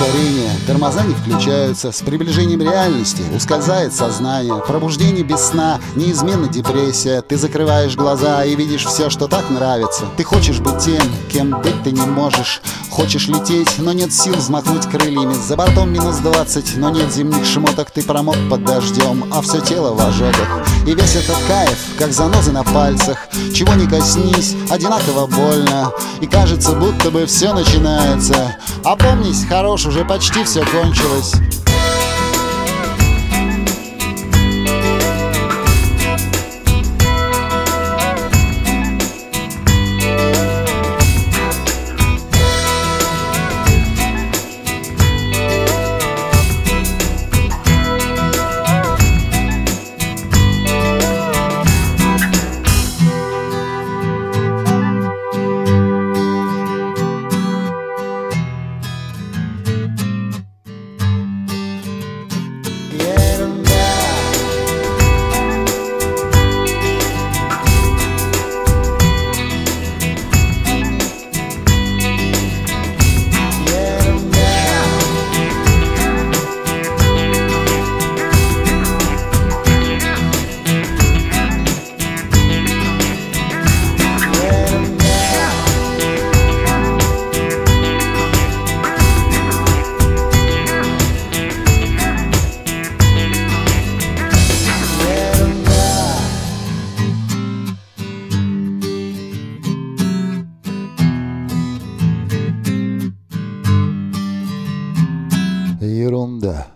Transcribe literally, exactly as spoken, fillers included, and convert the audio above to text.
ускорение, тормоза не включаются. С приближением реальности ускользает сознание. Пробуждение без сна, неизменно депрессия. Ты закрываешь глаза и видишь все, что так нравится. Ты хочешь быть тем, кем быть ты не можешь. Хочешь лететь, но нет сил взмахнуть крыльями. За бортом минус двадцать, но нет зимних шмоток. Ты промок под дождем, а все тело в ожогах. И весь этот кайф, как занозы на пальцах. Чего не коснись, одинаково больно. И кажется, будто бы все начинается. Опомнись, хорош, уже почти все кончилось. Ерунда.